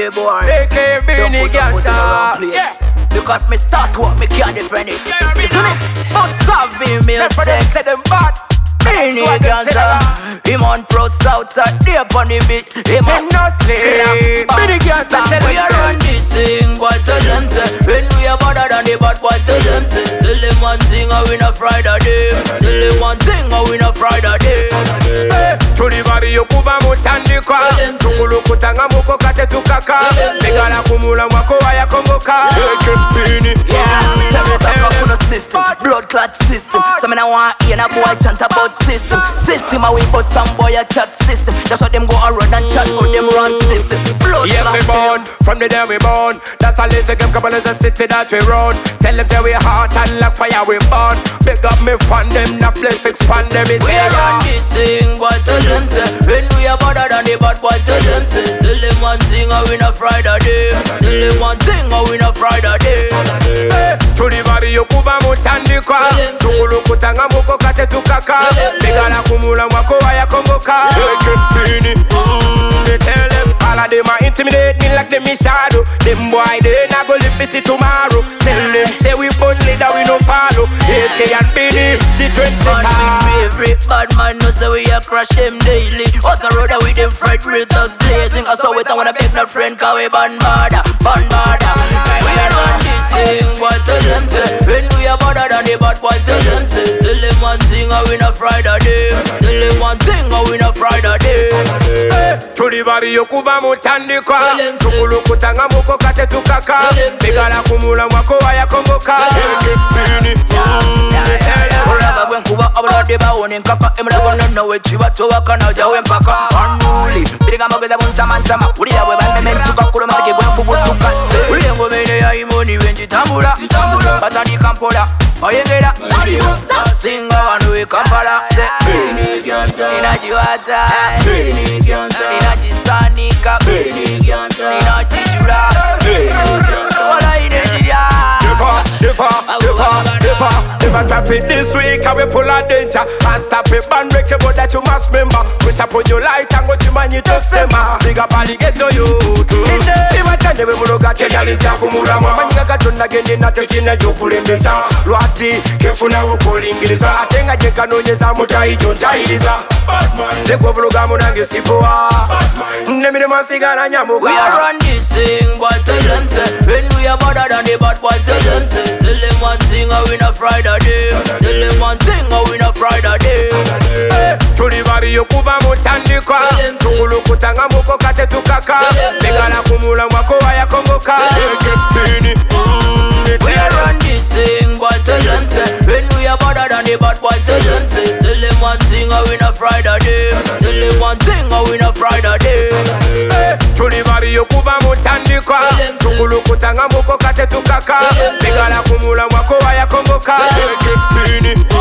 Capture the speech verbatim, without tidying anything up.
Hey boy, A K A Beanie Gangsta. yeah. Because me start what me can't defend it. Listen it, but savvy me That's what they say. say them bad. Beanie Gangsta, him on pro Southside, day upon the beat. Him Him on no sleep. Beanie Gangsta tell we them are on say. this thing, boy tell them say. When we are better than the bad boy tell them say. Tell them one thing, I win a Friday day. Tell them one thing, I win a Friday day. Tuli bari yokuba mutandikwa Tukulu kutanga muko kate tukaka Segala kumula mwako waya kongoka Eke Beanie. Yeah, seven suffer for the system, blood clot system. Some in a want hear a boy chant about system. System away but some boy a chat system. That's what them go around and chat how them run system. Blood Yes we born, from the day we born. That's all is the game couple is a city that we run. Tell them say we hot and like fire we burn. Big up me fan them, not place expand them is we here. run this thing, boy tell them say. When we are better than the bad boy tell them say. Tell them one thing, I win a Friday day. Tell them one thing, I win a Friday day. Tuli bari yokuba mutandikwa Tukulu kutanga muko kate tukaka Segala kumula mwako waya kongoka Eke Beanie. Mm, they tell them all of them are intimidate me like them is shadow. Them boy they not go live this tomorrow. Tell them say we born leader we no follow. A K and Beanie, this one Man, set favorite bad man know say we a crush them daily. Out the road with them Frederick's blazing. I saw it I wanna beg no friend cause we ban border, ban border. We are on this thing, boy tell them say. When we are better than the bad boy tell them say. Tell them one thing I win a Friday day. Tell them one thing I win a Friday day. Tuli bari yokuba mutandikwa Tukulu kutanga muko kate tukaka Segala kumula mwako waya kongoka Eke Beanie. Mm, they tell them Uraga gwen kuba abula deba woni nkaka. Emula gonna know we chiba to waka na jawe mpaka. Unruly, biringa mogeza bunta mantama. Ulira we bame mentuka kulo masike gwen kubutuka. Ulira ngomene ya imoni wenji tambula. Batani kampola, oyengera. Singa wanu we kampala. Beanie Gangsta, inajiwata. Beanie Gangsta, inajisanika. Beanie Gangsta, inajijura. Beanie Gangsta, wala inejia. Never, never, never, never, never traffic this week and we full of danger. And stop it, ban break but that you must remember. Push up on your light and go to man you just say ma. Big up all the ghetto youth. See what time we muloga chendaliza kumurama. Manyika katona gende na tefina jokulembeza. Lwati kefuna ukolingiriza. Atenga jeka nonyeza mutai jontairiza. Zekwa vloga munange sipoa. Nemine masigana nyamuka. We are on this thing, boy tell them say. When we are better than the bad boy tell them say. Tell them one thing I win a Friday day. Tell them one thing I win a Friday day. Tuli bari yokuba mutandikwa Tukulu kutanga muko kate tukaka Segala kumula mwako waya kongoka Eke Beanie. Mm, they We tell are them on this thing, boy tell them say. When we are better than the bad boy tell them say. Tell them one thing I win a Friday day. Tell them one thing I win a Friday day. Tuli bari yokuba mutandikwa Tukulu kutanga muko kate tukaka Segala kumula mwako waya kongoka Eke Beanie.